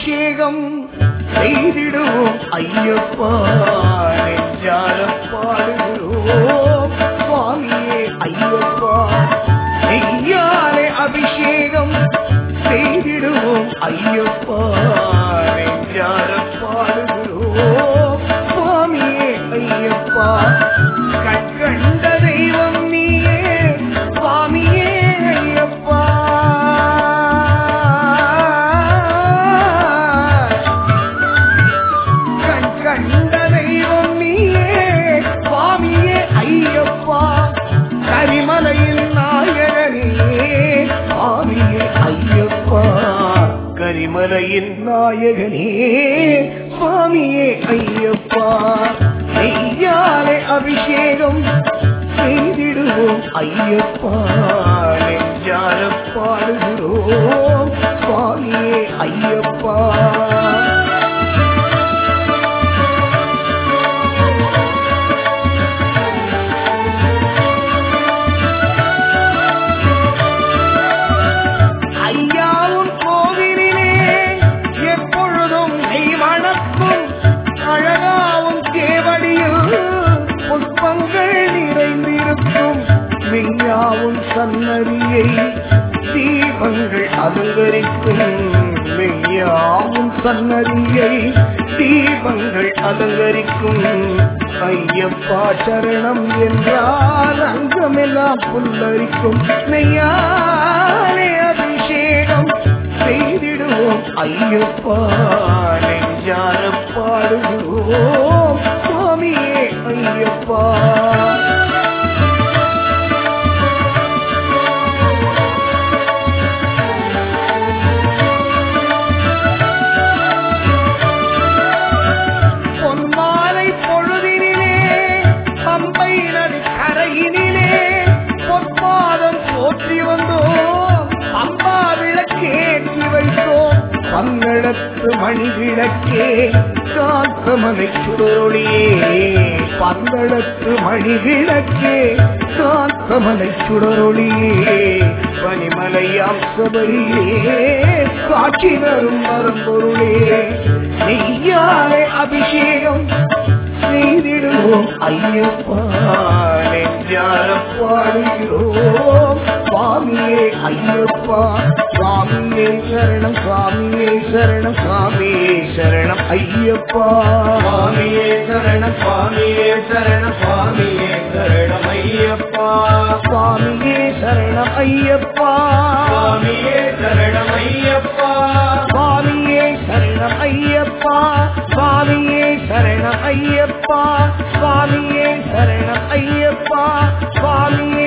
அபிஷேகம் செய்திடுவோம் ஐயப்பா, நெஞ்சார பாடுகிறோம் சுவாமியே ஐயப்பா. நெய்யாலே அபிஷேகம் செய்திடுவோம் ஐயப்பா, நெஞ்சார பாடுகிறோம் சுவாமியே ஐயப்பா. கண்கண்ட தெய்வம் நீயே சுவாமியே ஐயப்பா. கண்கண்ட தெய்வம் நீயே சுவாமியே ஐயப்பா. கரிமலையில் நாயகனே சுவாமியே ஐயப்பா, கரிமலையின் நாயகனே சுவாமியே ஐயப்பா. நெய்யாலே அபிஷேகம் செய்திடுவோம் ஐயப்பா, நெஞ்சார பாடுகிறோம் சுவாமியே ஐயப்பா. மெய்யாவும் சன்னதியை தீபங்கள் அலங்கரிக்கும், மெய்யாவும் சன்னதியை தீபங்கள் அலங்கரிக்கும். ஐயப்பா சரணம் என்றால் அங்கமெல்லாம் புல்லரிக்கும். மெய்யாலே அபிஷேகம் செய்திடுவோம் ஐயப்பா, நெஞ்சார பாடுகிறோம் சுவாமியே ஐயப்பா. பங்களத்து மணி விளக்கே காந்தமலை சுடரொளியே, பங்களத்து மணி விளக்கே காந்தமலை சுடரொளியே. பனிமலையாம் சபரியே காட்சி தரும் மரம்பொருளே. நெய்யாலே அபிஷேகம் செய்திடுவோம் ஐயப்பா, நெஞ்சார பாடுகிறோம் சுவாமியே ஐயப்பா. சுவாமியே சரணம் சுவாமியே சரணம் சுவாமியே சரணம் ஐயப்பா. சுவாமியே சரணம் சுவாமியே சரணம் சுவாமியே சரணம் ஐயப்பா. சுவாமியே சரணம் ஐயப்பா, சுவாமியே சரணம் ஐயப்பா. சுவாமியே சரணம் ஐயப்பா, சுவாமியே சரணம் ஐயப்பா. சுவாமியே சரணம் ஐயப்பா, சுவாமியே